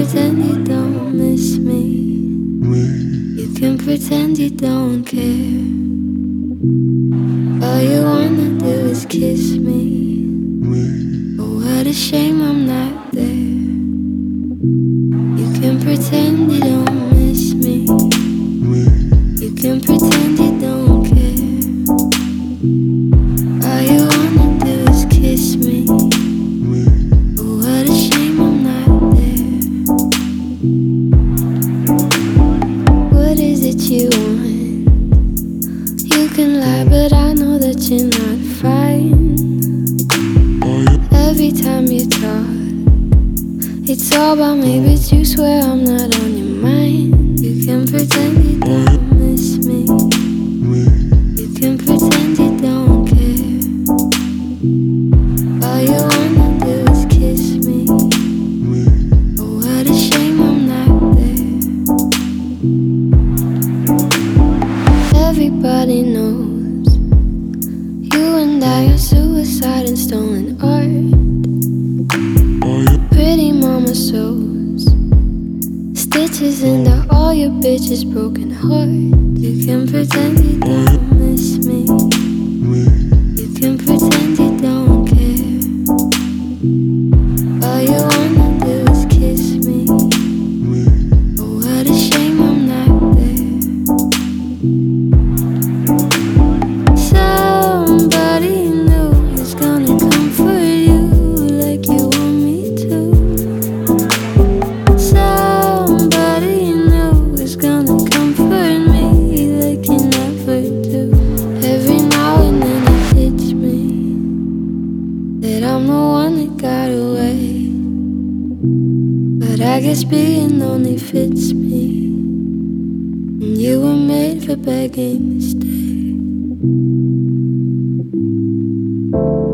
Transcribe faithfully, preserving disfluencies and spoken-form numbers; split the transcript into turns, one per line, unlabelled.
pretend you don't miss me. You can pretend you don't care. All you wanna do is kiss me. Oh, what a shame I'm not there. You can pretend you don't miss me. You can pretend you don't care. All you wanna do is kiss me. Oh, what a shame I'm not there. What is it you want? You can lie, but I know that you're not fine. Every time you talk, it's all about me, but you swear I'm not on your mind. You can pretend you don't miss me. You can pretend you don't care. All you wanna do is kiss me. Oh, what a shame I'm not there. Everybody knows you and I are suicide and stolen art. Pretty mama sews stitches into all your bitches' broken heart. You can pretend you don't miss me. You can pretend you don't care. All you wanna do is kiss me. Oh, what a shame I'm not there. Somebody new is gonna comfort you like you want me to. Somebody new is gonna comfort me like you never do. Every now and then it hits me that I'm the one that got away, but I guess being lonely fits me, and you were made for begging to stay.